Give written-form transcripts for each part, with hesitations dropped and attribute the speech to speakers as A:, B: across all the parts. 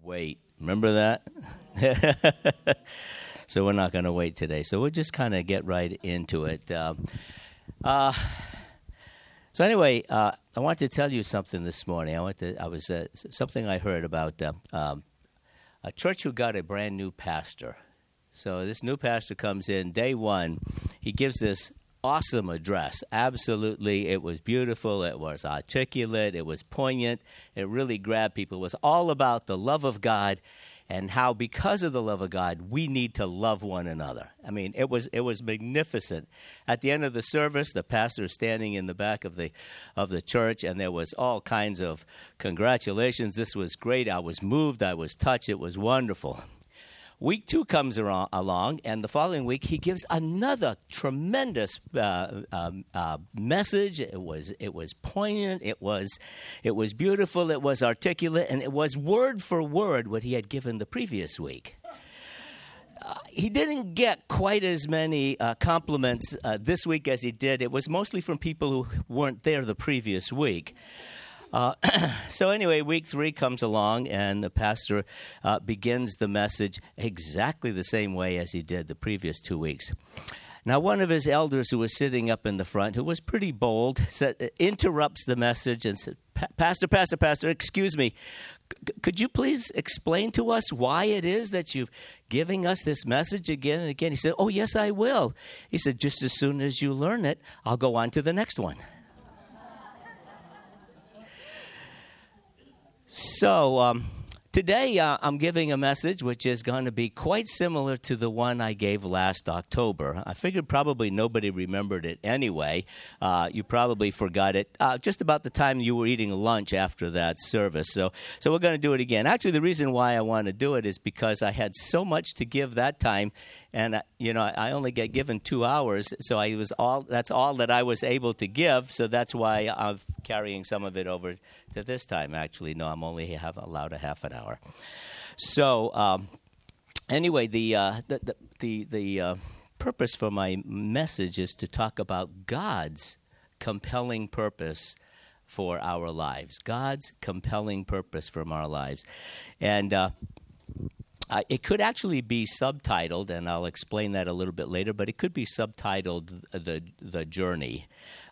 A: wait. Remember that? So we're not going to wait today. So we'll just kind of get right into it. So anyway, I want to tell you something this morning. Something I heard about a church who got a brand new pastor. So this new pastor comes in day one. He gives this awesome address. Absolutely, it was beautiful. It was articulate. It was poignant. It really grabbed people. It was all about the love of God and how, because of the love of God, we need to love one another. I mean, it was magnificent. At the end of the service, the pastor is standing in the back of the church, and there was all kinds of congratulations. This was great. I was moved. I was touched. It was wonderful. Week 2 comes along, and the following week he gives another tremendous message. It was poignant. It was beautiful. It was articulate, and it was word for word what he had given the previous week. He didn't get quite as many compliments this week as he did. It was mostly from people who weren't there the previous week. So anyway, week 3 comes along, and the pastor begins the message exactly the same way as he did the previous 2 weeks. Now, one of his elders who was sitting up in the front, who was pretty bold, interrupts the message and said, Pastor, excuse me, could you please explain to us why it is that you're giving us this message again and again? He said, oh, yes, I will. He said, just as soon as you learn it, I'll go on to the next one. So today I'm giving a message which is going to be quite similar to the one I gave last October. I figured probably nobody remembered it anyway. You probably forgot it just about the time you were eating lunch after that service. So we're going to do it again. Actually, the reason why I want to do it is because I had so much to give that time. And, I only get given 2 hours, so that's all that I was able to give, so that's why I'm carrying some of it over to this time. Actually, no, I'm only allowed a half an hour. So, anyway, the purpose for my message is to talk about God's compelling purpose for our lives. God's compelling purpose from our lives. And it could actually be subtitled, and I'll explain that a little bit later, but it could be subtitled The Journey.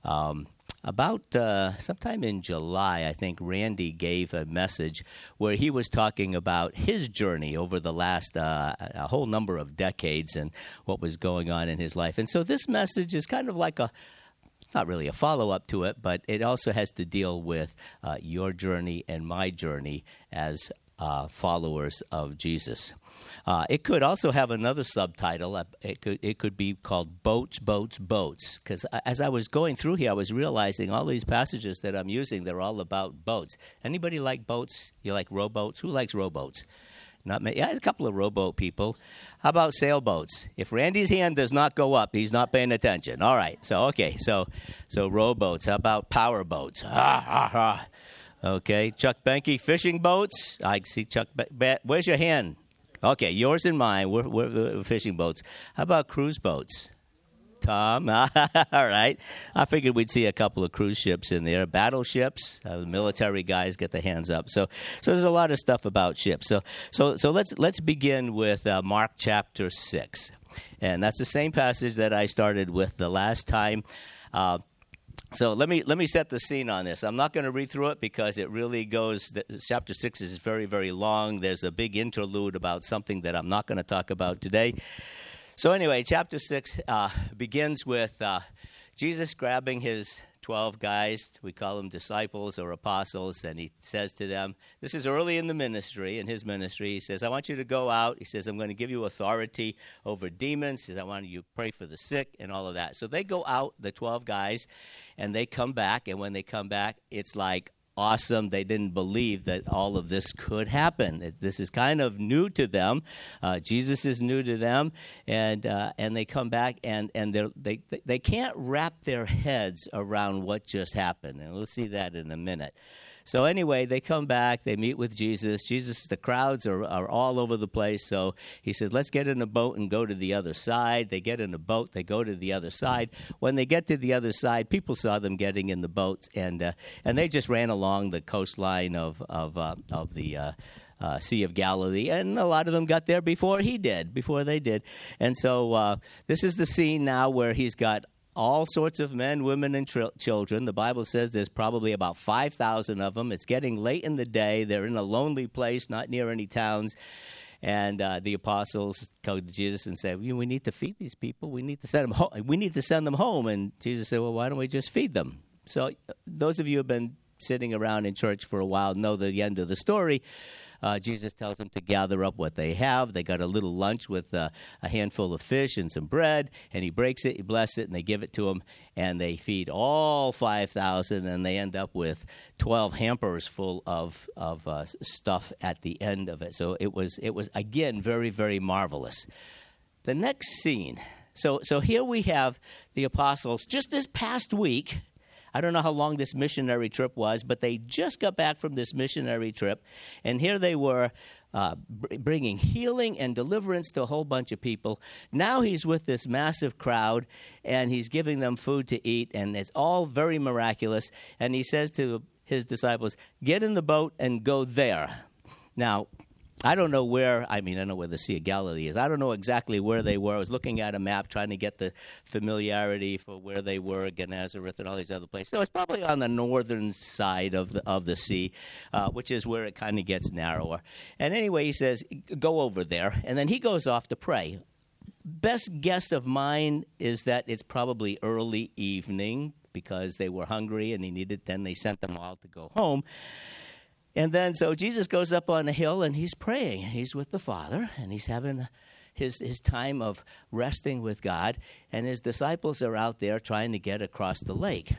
A: About sometime in July, I think Randy gave a message where he was talking about his journey over the last a whole number of decades and what was going on in his life. And so this message is kind of like not really a follow-up to it, but it also has to deal with your journey and my journey as followers of Jesus. It could also have another subtitle. It could be called Boats, Boats, Boats. Because as I was going through here, I was realizing all these passages that I'm using, they're all about boats. Anybody like boats? You like rowboats? Who likes rowboats? Not many. Yeah, a couple of rowboat people. How about sailboats? If Randy's hand does not go up, he's not paying attention. All right. So rowboats. How about power boats? Okay, Chuck Benke, fishing boats. I see Chuck. Where's your hand? Okay, yours and mine. We're fishing boats. How about cruise boats? Tom? All right. I figured we'd see a couple of cruise ships in there. Battleships. The military guys get their hands up. So there's a lot of stuff about ships. So let's begin with Mark chapter 6. And that's the same passage that I started with the last time. So let me set the scene on this. I'm not going to read through it because it really goes. Chapter 6 is very, very long. There's a big interlude about something that I'm not going to talk about today. So anyway, chapter 6 begins with Jesus grabbing his 12 guys. We call them disciples or apostles, and he says to them, this is early in his ministry. He says, I want you to go out. He says, I'm going to give you authority over demons. He says, I want you to pray for the sick and all of that. So they go out, the 12 guys, and they come back. And when they come back, it's like awesome. They didn't believe that all of this could happen. This is kind of new to them. Jesus is new to them, and they come back and they can't wrap their heads around what just happened. And we'll see that in a minute. So anyway, they come back, they meet with Jesus. The crowds are all over the place. So he says, let's get in a boat and go to the other side. They get in a boat, they go to the other side. When they get to the other side, people saw them getting in the boat, and they just ran along the coastline of the Sea of Galilee, and a lot of them got there before they did. And so this is the scene now where he's got all sorts of men, women, and children. The Bible says there's probably about 5,000 of them. It's getting late in the day. They're in a lonely place, not near any towns. And the apostles go to Jesus and say, we need to feed these people. We need to send them home. We need to send them home. And Jesus said, well, why don't we just feed them? So those of you who have been sitting around in church for a while know the end of the story. Jesus tells them to gather up what they have. They got a little lunch with a handful of fish and some bread, and he breaks it, he blesses it, and they give it to them, and they feed all 5,000, and they end up with 12 hampers full of stuff at the end of it. So it was again very, very marvelous. The next scene. So here we have the apostles just this past week. I don't know how long this missionary trip was, but they just got back from this missionary trip, and here they were bringing healing and deliverance to a whole bunch of people. Now he's with this massive crowd, and he's giving them food to eat, and it's all very miraculous. And he says to his disciples, get in the boat and go there. Now, I don't know where, I know where the Sea of Galilee is. I don't know exactly where they were. I was looking at a map trying to get the familiarity for where they were, Gennesaret and all these other places. So it's probably on the northern side of the sea, which is where it kind of gets narrower. And anyway, he says, go over there. And then he goes off to pray. Best guess of mine is that it's probably early evening because they were hungry and then they sent them all to go home. And then, so Jesus goes up on the hill, and he's praying. He's with the Father, and he's having his time of resting with God, and his disciples are out there trying to get across the lake.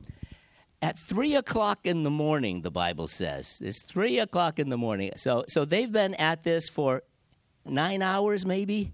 A: At 3 o'clock in the morning, the Bible says. It's 3 o'clock in the morning. So they've been at this for 9 hours maybe,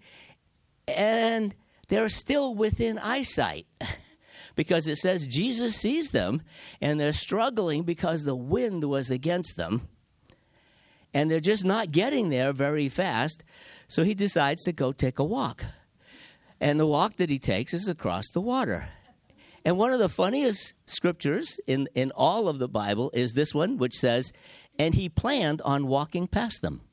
A: and they're still within eyesight. Because it says Jesus sees them, and they're struggling because the wind was against them, and they're just not getting there very fast. So he decides to go take a walk. And the walk that he takes is across the water. And one of the funniest scriptures in all of the Bible is this one, which says, and he planned on walking past them.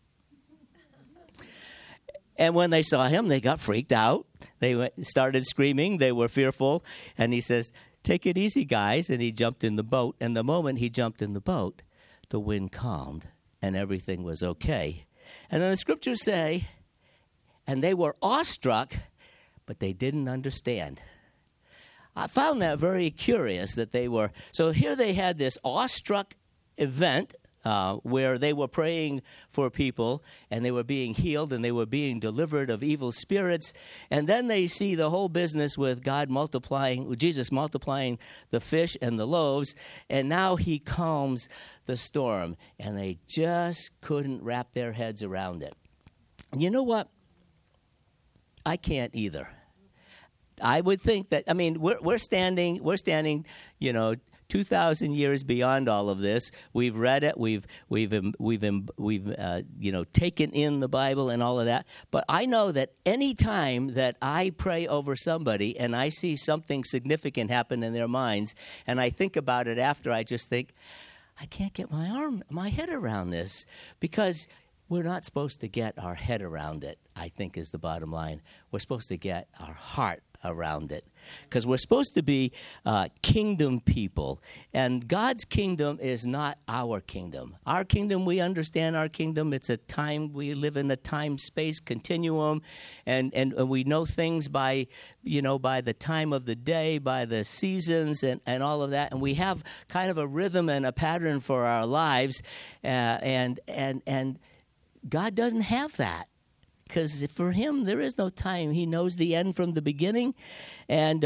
A: And when they saw him, they got freaked out. They started screaming. They were fearful. And he says, take it easy, guys. And he jumped in the boat. And the moment he jumped in the boat, the wind calmed and everything was okay. And then the scriptures say, and they were awestruck, but they didn't understand. I found that very curious that they were. So here they had this awestruck event where they were praying for people, and they were being healed, and they were being delivered of evil spirits. And then they see the whole business with Jesus multiplying the fish and the loaves, and now he calms the storm, and they just couldn't wrap their heads around it. You know what? I can't either. I would think that, we're standing, 2,000 years beyond all of this. We've read it. We've taken in the Bible and all of that. But I know that any time that I pray over somebody and I see something significant happen in their minds, and I think about it after, I just think, I can't get my head around this, because we're not supposed to get our head around it, I think, is the bottom line. We're supposed to get our heart around it, because we're supposed to be kingdom people, and God's kingdom is not our kingdom. Our kingdom, we understand our kingdom. It's a time, we live in a time-space continuum, and we know things by the time of the day, by the seasons, and all of that, and we have kind of a rhythm and a pattern for our lives, and God doesn't have that. Because for him, there is no time. He knows the end from the beginning, and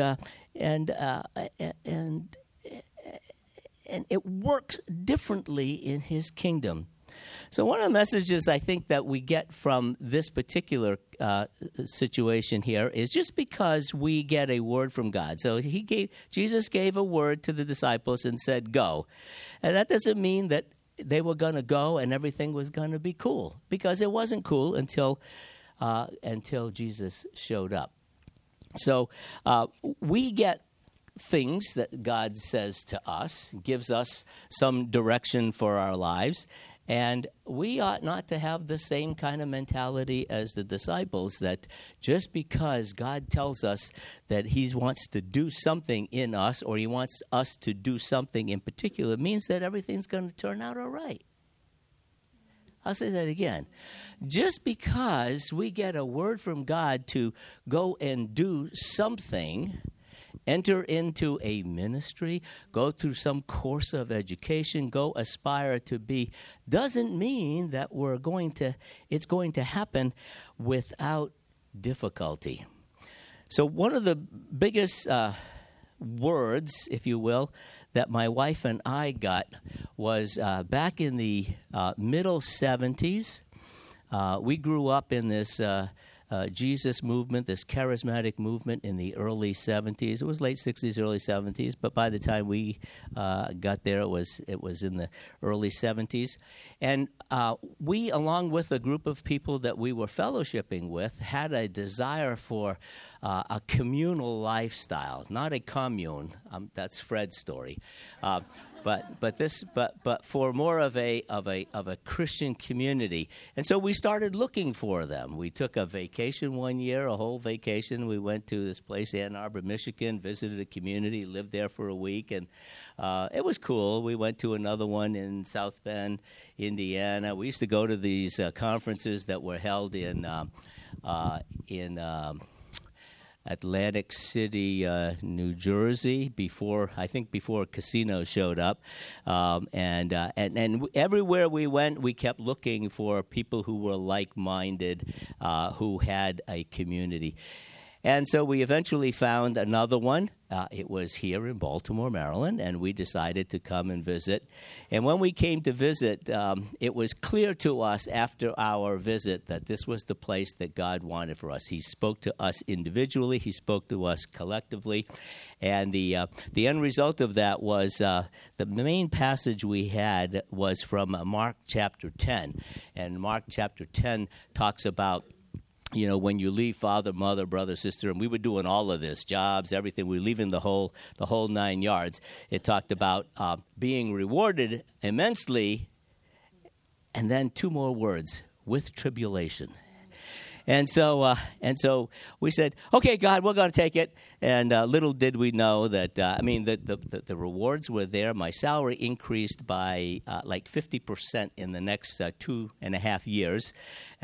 A: it works differently in his kingdom. So one of the messages I think that we get from this particular situation here is just because we get a word from God. So Jesus gave a word to the disciples and said, go. And that doesn't mean that they were going to go and everything was going to be cool, because it wasn't cool until Jesus showed up. So we get things that God says to us, gives us some direction for our lives, and we ought not to have the same kind of mentality as the disciples, that just because God tells us that he wants to do something in us, or he wants us to do something in particular, means that everything's going to turn out all right. I'll say that again. Just because we get a word from God to go and do something, enter into a ministry, go through some course of education, go aspire to be, doesn't mean that it's going to happen without difficulty. So one of the biggest words, if you will, that my wife and I got was back in the middle 70s. We grew up in this Jesus movement, this charismatic movement in the early 70s. It was late 60s, early 70s, but by the time we got there, it was in the early 70s. And we, along with a group of people that we were fellowshipping with, had a desire for a communal lifestyle, not a commune. That's Fred's story. But for more of a Christian community. And so we started looking for them. We took a vacation one year, a whole vacation. We went to this place, Ann Arbor, Michigan, visited a community, lived there for a week, and it was cool. We went to another one in South Bend, Indiana. We used to go to these conferences that were held in Atlantic City, New Jersey, before casinos showed up, and everywhere we went, we kept looking for people who were like-minded, who had a community. And so we eventually found another one. It was here in Baltimore, Maryland, and we decided to come and visit. And when we came to visit, it was clear to us after our visit that this was the place that God wanted for us. He spoke to us individually. He spoke to us collectively. And the end result of that was the main passage we had was from Mark chapter 10. And Mark chapter 10 talks about, when you leave father, mother, brother, sister, and we were doing all of this, jobs, everything, we were leaving the whole 9 yards. It talked about being rewarded immensely, and then two more words, with tribulation. And so we said, okay, God, we're going to take it. And little did we know that, the rewards were there. My salary increased by like 50% in the next 2.5 years.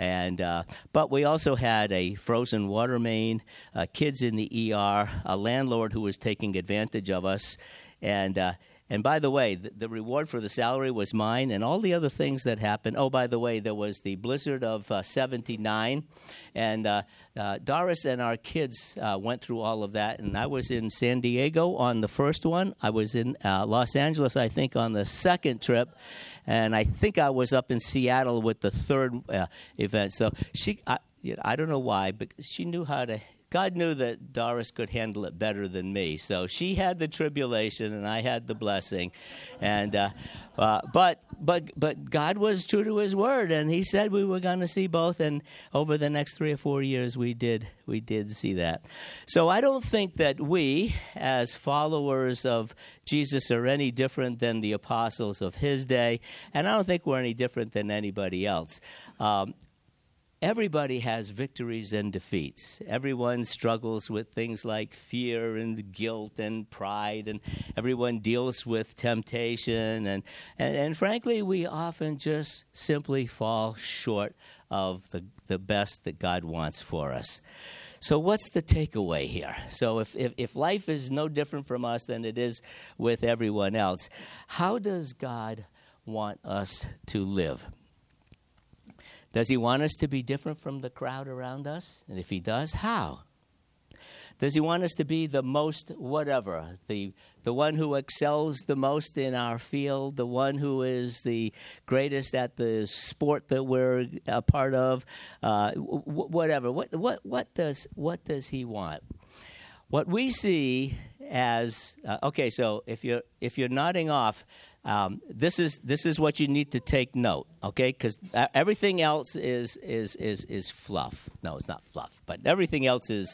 A: But we also had a frozen water main, kids in the ER, a landlord who was taking advantage of us. And by the way, the reward for the salary was mine, and all the other things that happened. Oh, by the way, there was the blizzard of 79, and Doris and our kids went through all of that. And I was in San Diego on the first one. I was in Los Angeles, I think, on the second trip. And I think I was up in Seattle with the third event. So I don't know why, but she knew how to. God knew that Doris could handle it better than me. So she had the tribulation, and I had the blessing. And but God was true to His word, and He said we were going to see both. And over the next 3 or 4 years, we did see that. So I don't think that we, as followers of Jesus, are any different than the apostles of His day, and I don't think we're any different than anybody else. Everybody has victories and defeats. Everyone struggles with things like fear and guilt and pride, and everyone deals with temptation. And frankly, we often just simply fall short of the best that God wants for us. So what's the takeaway here? So if life is no different from us than it is with everyone else, how does God want us to live? Does He want us to be different from the crowd around us? And if He does, how? Does He want us to be the most whatever, the one who excels the most in our field, the one who is the greatest at the sport that we're a part of, whatever? What does He want? What we see as okay. So if you're nodding off, this is what you need to take note. Okay, because everything else is fluff. No, it's not fluff, but everything else is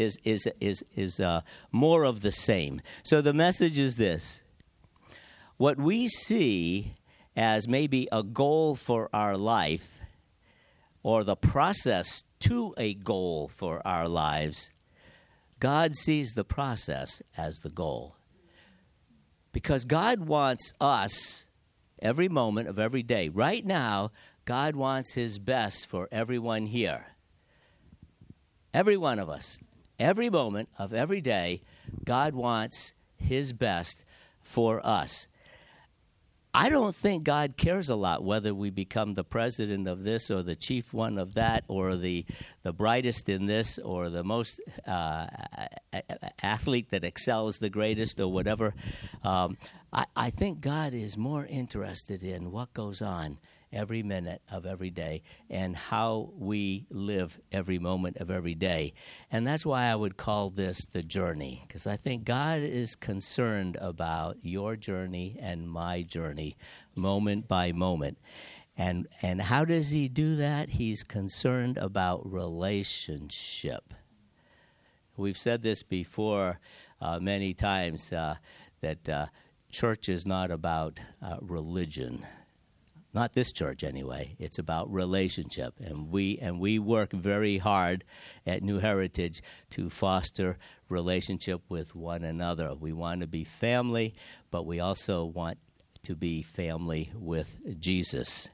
A: more of the same. So the message is this: what we see as maybe a goal for our life, or the process to a goal for our lives, God sees the process as the goal. Because God wants us every moment of every day. Right now, God wants his best for everyone here. Every one of us. Every moment of every day, God wants his best for us. I don't think God cares a lot whether we become the president of this or the chief one of that or the brightest in this or the most athlete that excels the greatest or whatever. I think God is more interested in what goes on every minute of every day and how we live every moment of every day. And that's why I would call this the journey, because I think God is concerned about your journey and my journey, moment by moment. And how does he do that? He's concerned about relationship. We've said this before many times, that church is not about religion. Not this church, anyway. It's about relationship, and we work very hard at New Heritage to foster relationship with one another. We want to be family, but we also want to be family with Jesus.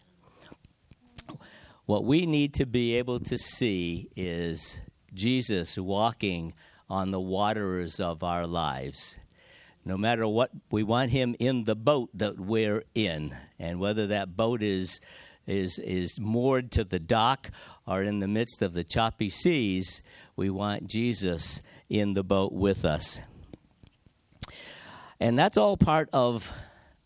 A: What we need to be able to see is Jesus walking on the waters of our lives. No matter what, we want him in the boat that we're in. And whether that boat is moored to the dock or in the midst of the choppy seas, we want Jesus in the boat with us. And that's all part of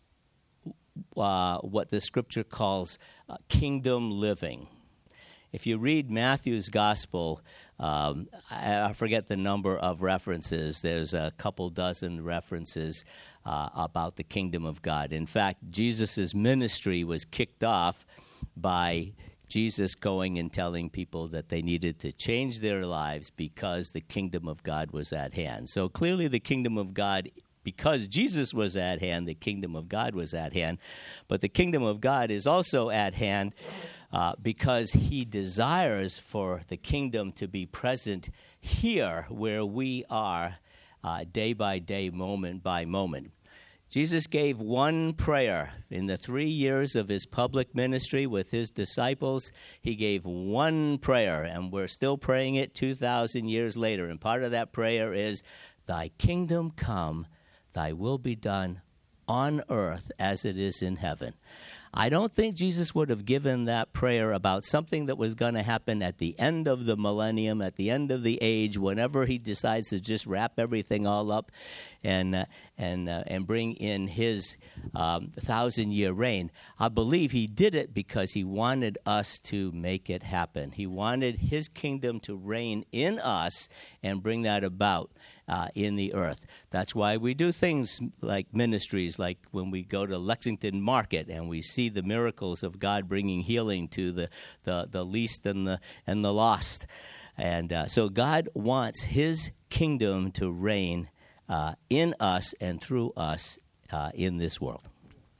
A: what the scripture calls kingdom living. If you read Matthew's gospel, I forget the number of references. There's a couple dozen references about the kingdom of God. In fact, Jesus' ministry was kicked off by Jesus going and telling people that they needed to change their lives because the kingdom of God was at hand. So clearly the kingdom of God, because Jesus was at hand, the kingdom of God was at hand. But the kingdom of God is also at hand because he desires for the kingdom to be present here where we are day by day, moment by moment. Jesus gave one prayer in the 3 years of his public ministry with his disciples. He gave one prayer, and we're still praying it 2,000 years later. And part of that prayer is, "Thy kingdom come, thy will be done on earth as it is in heaven." I don't think Jesus would have given that prayer about something that was going to happen at the end of the millennium, at the end of the age, whenever he decides to just wrap everything all up and bring in his 1,000-year reign. I believe he did it because he wanted us to make it happen. He wanted his kingdom to reign in us and bring that about in the earth. That's why we do things like ministries, like when we go to Lexington Market and we see the miracles of God bringing healing to the least and the lost. And so God wants his kingdom to reign in us and through us in this world.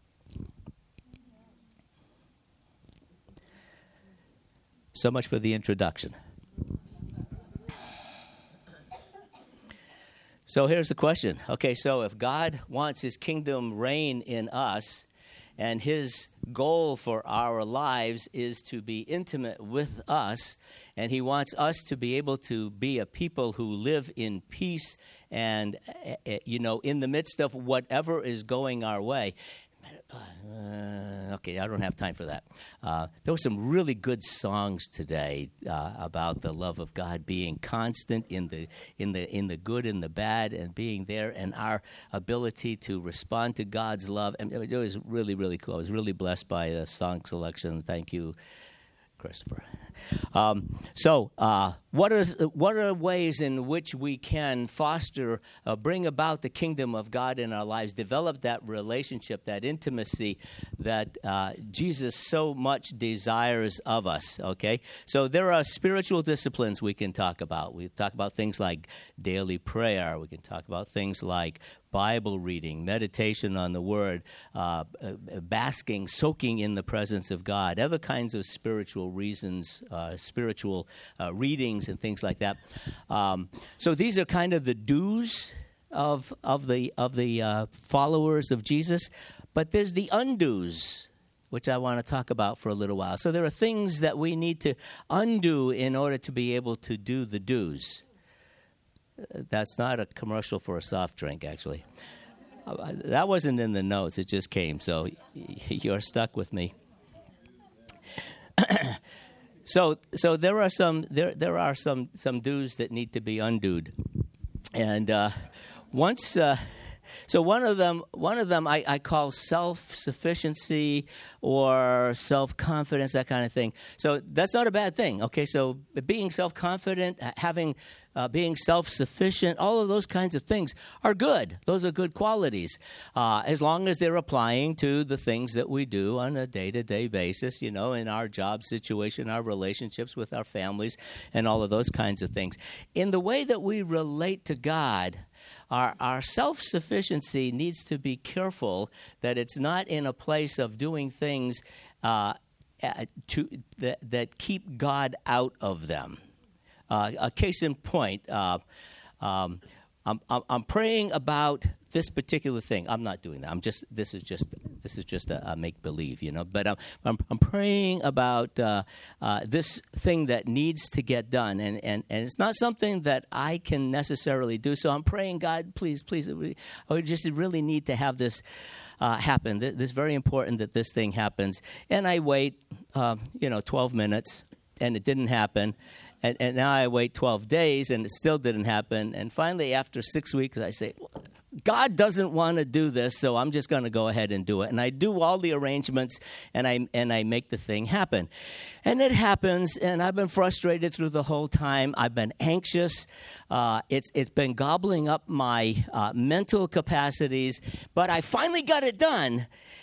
A: So much for the introduction. So here's the question. Okay, so if God wants his kingdom reign in us, and his goal for our lives is to be intimate with us, and he wants us to be able to be a people who live in peace and, in the midst of whatever is going our way. Okay, I don't have time for that. There were some really good songs today about the love of God being constant in the good and the bad, and being there, and our ability to respond to God's love. And it was really, really cool. I was really blessed by the song selection. Thank you, Christopher. What are ways in which we can foster, bring about the kingdom of God in our lives, develop that relationship, that intimacy that Jesus so much desires of us, okay? So there are spiritual disciplines we can talk about. We talk about things like daily prayer. We can talk about things like Bible reading, meditation on the Word, basking, soaking in the presence of God, other kinds of spiritual reasons, spiritual readings and things like that. So these are kind of the do's of the followers of Jesus, but there's the undo's, which I want to talk about for a little while. So there are things that we need to undo in order to be able to do the do's. That's not a commercial for a soft drink, actually. That wasn't in the notes. It just came, so you're stuck with me. So there are some do's that need to be undoed, and so one of them I call self-sufficiency or self-confidence, that kind of thing. So that's not a bad thing. Okay, so being self-confident, being self-sufficient, all of those kinds of things are good. Those are good qualities, as long as they're applying to the things that we do on a day-to-day basis, in our job situation, our relationships with our families, and all of those kinds of things. In the way that we relate to God, our self-sufficiency needs to be careful that it's not in a place of doing things that keep God out of them. A case in point, I'm praying about this particular thing. I'm not doing that. This is just a make believe, But I'm praying about this thing that needs to get done, and it's not something that I can necessarily do. So I'm praying, God, please, I just really need to have this happen. It's very important that this thing happens, and I wait, 12 minutes, and it didn't happen. And now I wait 12 days, and it still didn't happen. And finally, after 6 weeks, I say, God doesn't want to do this, so I'm just going to go ahead and do it. And I do all the arrangements, and I make the thing happen. And it happens, and I've been frustrated through the whole time. I've been anxious. It's been gobbling up my mental capacities. But I finally got it done,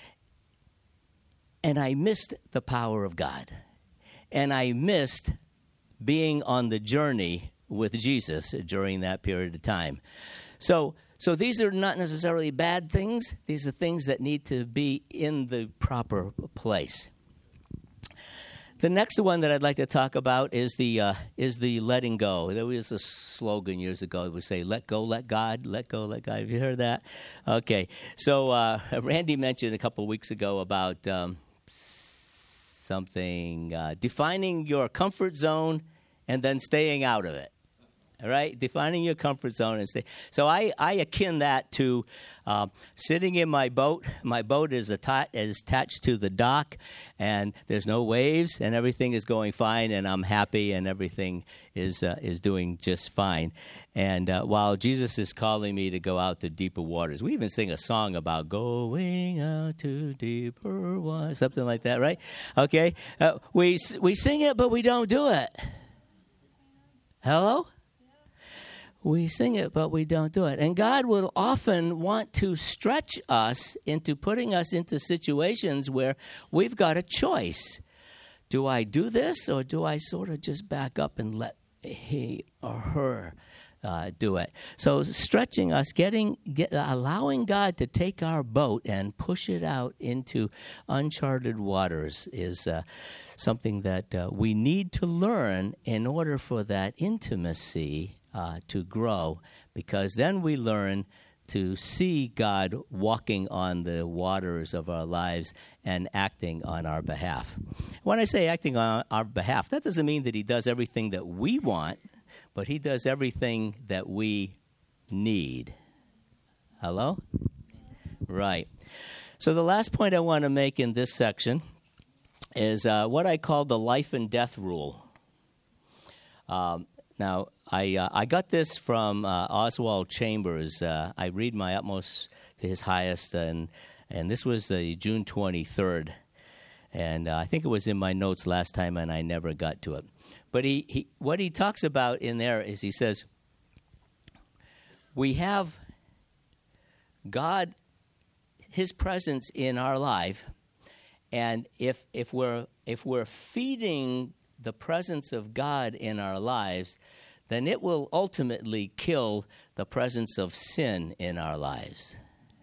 A: and I missed the power of God. And I missed being on the journey with Jesus during that period of time. So these are not necessarily bad things. These are things that need to be in the proper place. The next one that I'd like to talk about is the letting go. There was a slogan years ago that would say, let go, let God, let go, let God. Have you heard that? Okay. So Randy mentioned a couple of weeks ago about defining your comfort zone and then staying out of it. All right? Defining your comfort zone and stay. So I akin that to sitting in my boat. My boat is attached to the dock, and there's no waves, and everything is going fine, and I'm happy, and everything is doing just fine. And while Jesus is calling me to go out to deeper waters, we even sing a song about going out to deeper waters, something like that, right? Okay, we sing it, but we don't do it. Hello? We sing it, but we don't do it. And God will often want to stretch us into putting us into situations where we've got a choice. Do I do this, or do I sort of just back up and let he or her do it? So stretching us, allowing God to take our boat and push it out into uncharted waters is something that we need to learn in order for that intimacy to grow, because then we learn to see God walking on the waters of our lives and acting on our behalf. When I say acting on our behalf, that doesn't mean that he does everything that we want, but he does everything that we need. Hello? Right. So the last point I want to make in this section is what I call the life and death rule. Now, I got this from Oswald Chambers. I read my utmost to his highest, and this was the June 23rd. And I think it was in my notes last time, and I never got to it. But what he talks about in there is he says, we have God, his presence in our life, and if we're feeding the presence of God in our lives, then it will ultimately kill the presence of sin in our lives.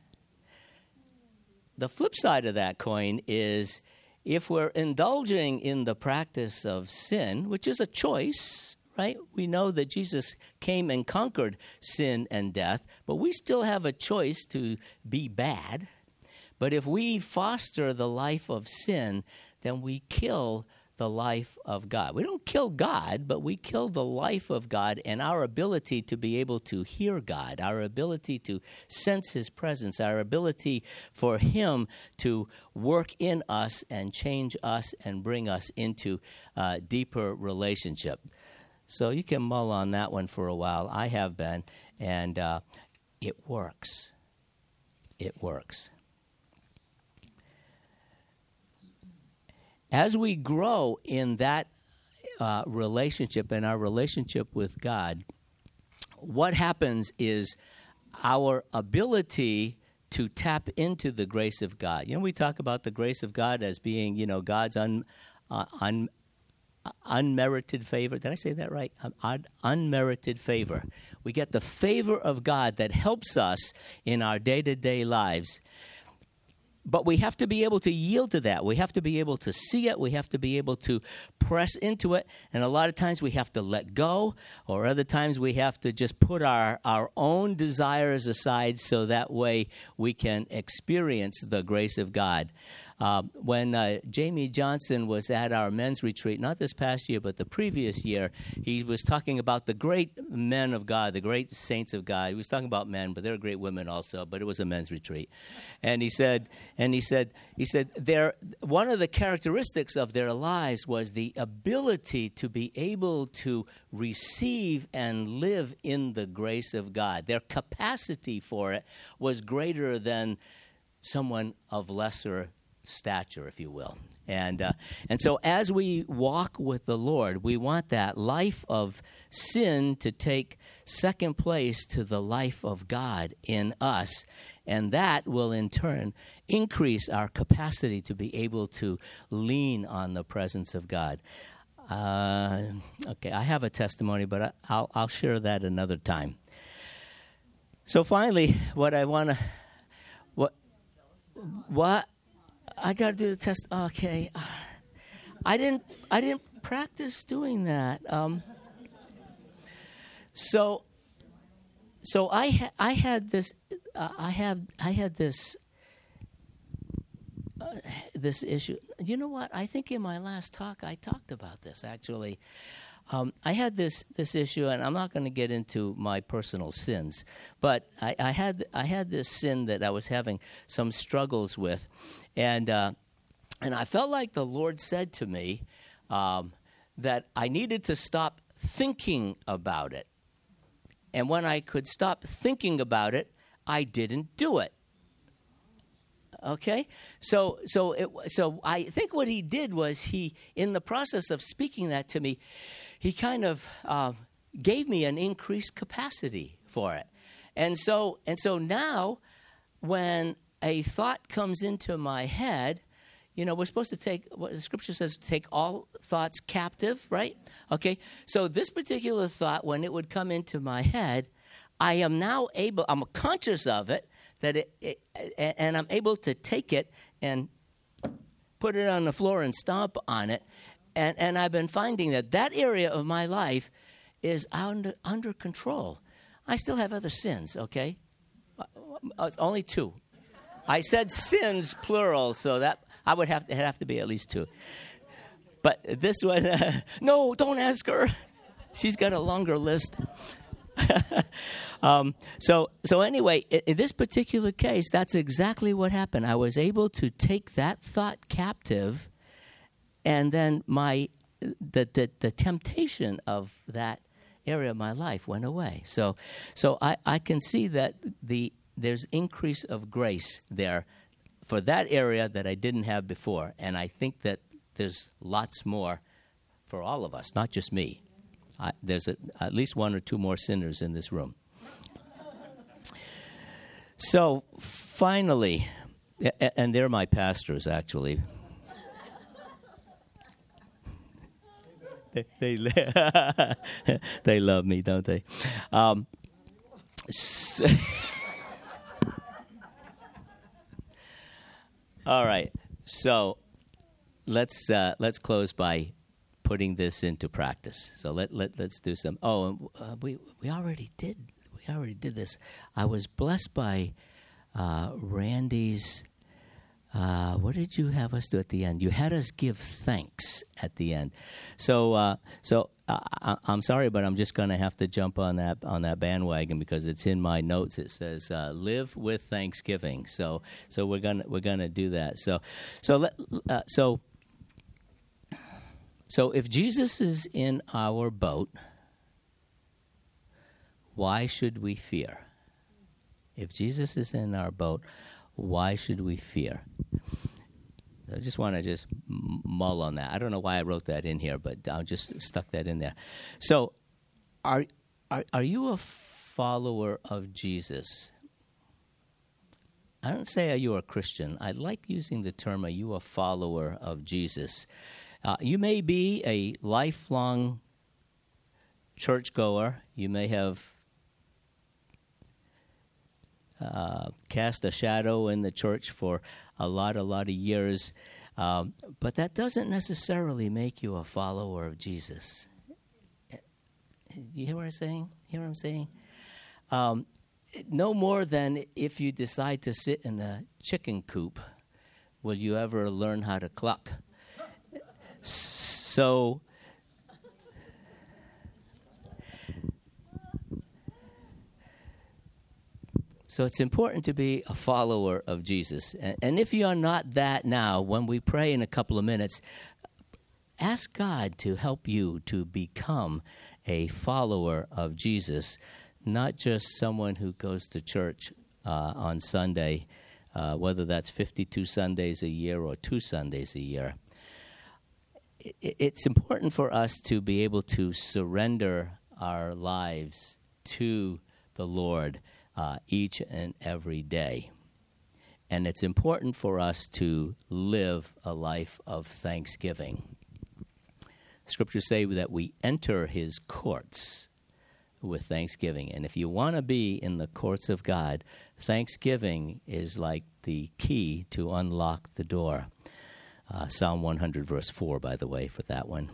A: The flip side of that coin is if we're indulging in the practice of sin, which is a choice, right? We know that Jesus came and conquered sin and death, but we still have a choice to be bad. But if we foster the life of sin, then we kill the life of God. We don't kill God, but we kill the life of God and our ability to be able to hear God, our ability to sense his presence, our ability for him to work in us and change us and bring us into a deeper relationship. So you can mull on that one for a while. I have been, and it works. It works. As we grow in that relationship, in our relationship with God, what happens is our ability to tap into the grace of God. You know, we talk about the grace of God as being, God's unmerited favor. Did I say that right? Unmerited favor. We get the favor of God that helps us in our day-to-day lives. But we have to be able to yield to that. We have to be able to see it. We have to be able to press into it. And a lot of times we have to let go, or other times we have to just put our own desires aside so that way we can experience the grace of God. When Jamie Johnson was at our men's retreat, not this past year, but the previous year, he was talking about the great men of God, the great saints of God. He was talking about men, but there are great women also, but it was a men's retreat. And he said, one of the characteristics of their lives was the ability to be able to receive and live in the grace of God. Their capacity for it was greater than someone of lesser stature, if you will. And so as we walk with the Lord, we want that life of sin to take second place to the life of God in us. And that will in turn increase our capacity to be able to lean on the presence of God. Okay, I have a testimony, but I'll share that another time. So finally, what I want to... What? I got to do the test. Okay, I didn't practice doing that. So I had this this issue. You know what? I think in my last talk I talked about this actually. I had this issue, and I'm not going to get into my personal sins, but I had this sin that I was having some struggles with, and I felt like the Lord said to me that I needed to stop thinking about it, and when I could stop thinking about it, I didn't do it. Okay, so I think what he did was he, in the process of speaking that to me, he kind of gave me an increased capacity for it, and so now, when a thought comes into my head, we're supposed to take what the Scripture says: take all thoughts captive, right? Okay, so this particular thought, when it would come into my head, I am now able. I'm conscious of it. And I'm able to take it and put it on the floor and stomp on it. And I've been finding that area of my life is under control. I still have other sins, okay? It's only 2. I said sins, plural, so that I would have to be at least 2. But this one, no, don't ask her. She's got a longer list. So anyway, in this particular case, that's exactly what happened. I was able to take that thought captive, and then the temptation of that area of my life went away. So I can see that there's increase of grace there for that area that I didn't have before. And I think that there's lots more for all of us, not just me. There's at least one or two more sinners in this room. So finally, and they're my pastors, actually. They love me, don't they? All right. So let's close by putting this into practice. So let's do some. Oh, we already did this. I was blessed by Randy's. What did you have us do at the end? You had us give thanks at the end. So I'm sorry, but I'm just going to have to jump on that bandwagon because it's in my notes. It says live with thanksgiving. So we're gonna do that. So if Jesus is in our boat, why should we fear? If Jesus is in our boat, why should we fear? I just want to mull on that. I don't know why I wrote that in here, but I just stuck that in there. So, are you a follower of Jesus? I don't say are you a Christian. I like using the term are you a follower of Jesus? You may be a lifelong churchgoer. You may have cast a shadow in the church for a lot of years, but that doesn't necessarily make you a follower of Jesus. You hear what I'm saying? Hear what I'm saying? No more than if you decide to sit in a chicken coop, will you ever learn how to cluck? So it's important to be a follower of Jesus. And if you're not that now, when we pray in a couple of minutes, ask God to help you to become a follower of Jesus, not just someone who goes to church on Sunday, whether that's 52 Sundays a year or 2 Sundays a year. It's important for us to be able to surrender our lives to the Lord each and every day. And it's important for us to live a life of thanksgiving. Scriptures say that we enter his courts with thanksgiving. And if you want to be in the courts of God, thanksgiving is like the key to unlock the door. Psalm 100, verse 4, by the way, for that one.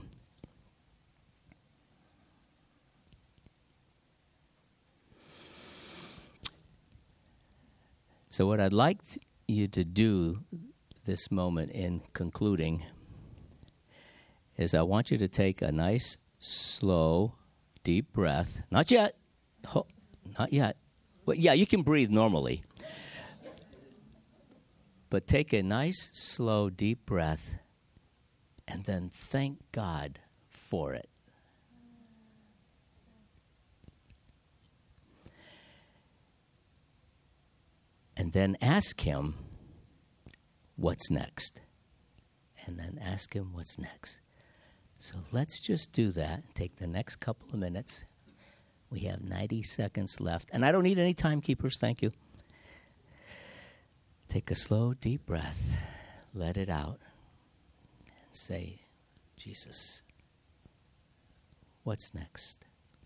A: So what I'd like you to do this moment in concluding is I want you to take a nice, slow, deep breath. Not yet. Not yet. Well, yeah, you can breathe normally. But take a nice, slow, deep breath and then thank God for it. And then ask him what's next. And then ask him what's next. So let's just do that. Take the next couple of minutes. We have 90 seconds left. And I don't need any timekeepers, thank you. Take a slow, deep breath. Let it out. And say, Jesus, what's next?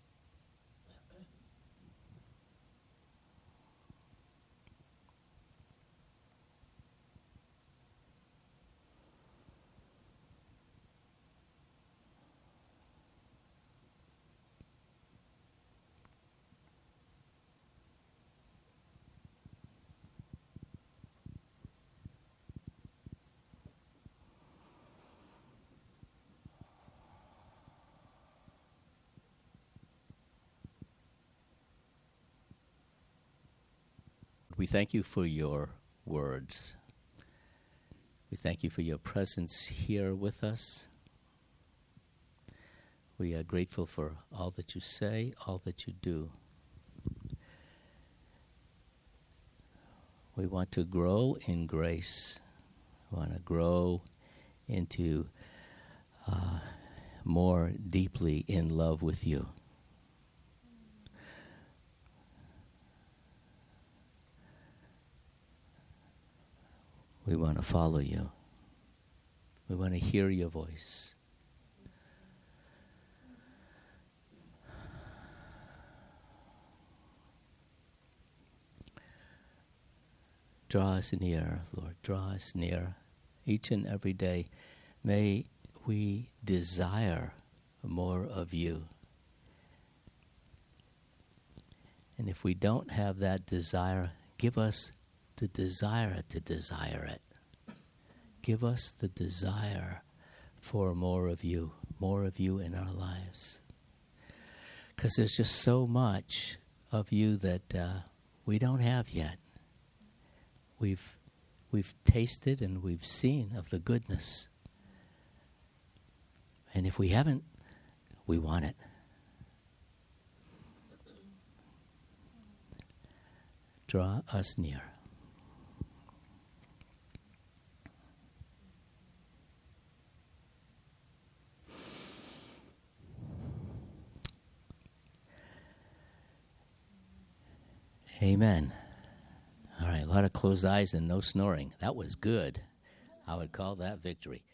A: We thank you for your words. We thank you for your presence here with us. We are grateful for all that you say, all that you do. We want to grow in grace. We want to grow into more deeply in love with you. We want to follow you. We want to hear your voice. Draw us near, Lord. Draw us near each and every day. May we desire more of you. And if we don't have that desire, give us the desire to desire it. Give us the desire for more of you in our lives. Because there's just so much of you that we don't have yet. We've tasted and we've seen of the goodness. And if we haven't, we want it. Draw us near. Amen. All right, a lot of closed eyes and no snoring. That was good. I would call that victory.